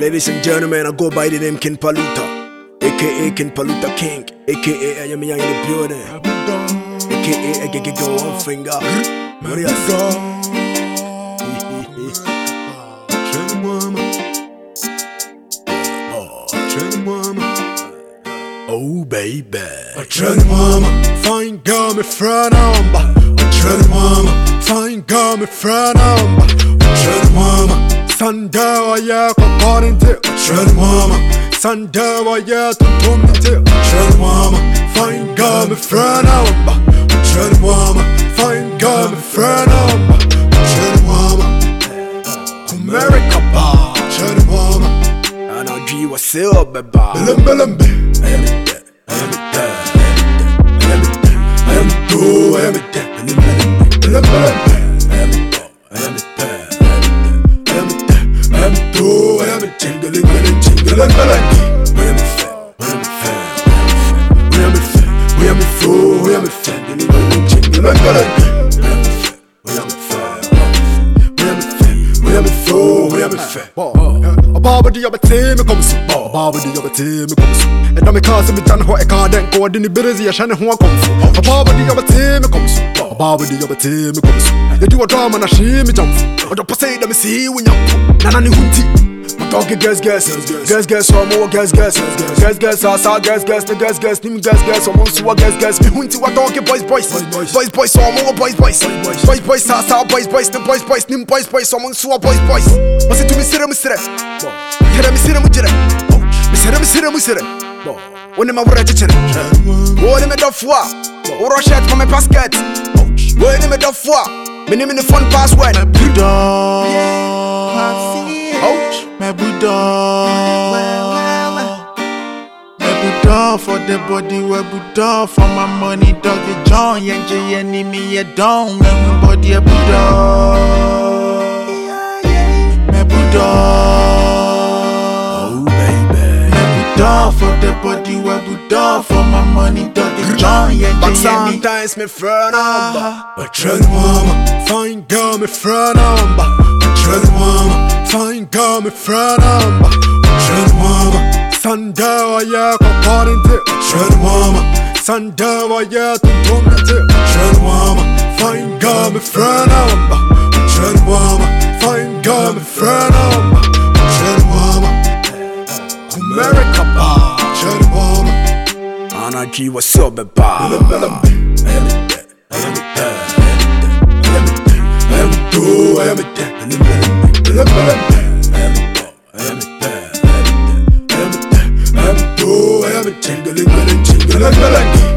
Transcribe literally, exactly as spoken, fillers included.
Ladies and gentlemen, I go by the name King Paluta, aka King Paluta King, aka I am in the building, aka I can go one finger. Maria Oh baby, I tell mama, fine girl, me friend number. I tell mama, fine girl, me friend number. I tell mama, Sunday yeah, according to. I tell mama, Sunday yeah, to do me too. I tell mama, fine girl, me friend number. I tell mama, fine girl, me friend number. I tell mama, America bar. I tell mama, and I G was still baby. Bilim bilim bilim. I am it there, I am it there, I am it there, I am it there, I am it there, I am it there, I am it there, I am it there, I am it there, I am it there, I am it jingling, jingling, I am it fair, I am it fair, I am it fair, I am it fair, I am it fair, jingling, jingling, I am it fair, I am it fair, I am it fair, I am it fair, I am it fair. Ababadi abate me come so, ababadi abate me come so. And I'm a cause of me done what I can't then go in the busy, I shan't want come so. Ababadi abate me come so, ababadi abate me come so. They do a drama and I see me jump. But the say that me see when you Nana ni hunti. My dog guess guess, guess guess or more guess guess, guess guess I saw guess guess the guess guess, nim guess guess or most who guess guess. Me hunti what dog boys boys, boys boys or more boys boys, boys boys I saw boys boys the boys boys, nim boys boys or most who boys boys. What's it to me sit me sit Hira mi sira mujira, mi sira mi sira mi sira. When my brother chichira, when me dafwa, or rush out for my basket. When me dafwa, me name in the phone password. My Buddha, my Buddha, my Buddha for the body, we Buddha for my money. Doggy John, yenje enemy, you don't. My body a Buddha, my Buddha. For the body, we Buddha for my money, doggy John, yeah, but sometimes me friend number. I tell mama, fine girl, me friend number. I tell mama, fine girl, me friend number. I tell mama, Sunday yeah, according to. I tell mama, Sunday yeah, to do me too. I tell mama, fine girl, me friend number. I tell mama, fine girl, me friend number. I tell mama, America bar. Tell mama, and I G was so bad. I am it there, I am it there, I am it there, I am it there, I am it there, I am it there, I am it there, I am it there, I am it there, I am it there, I am it there, I am it there, I am it there, jingling, jingling, jingling.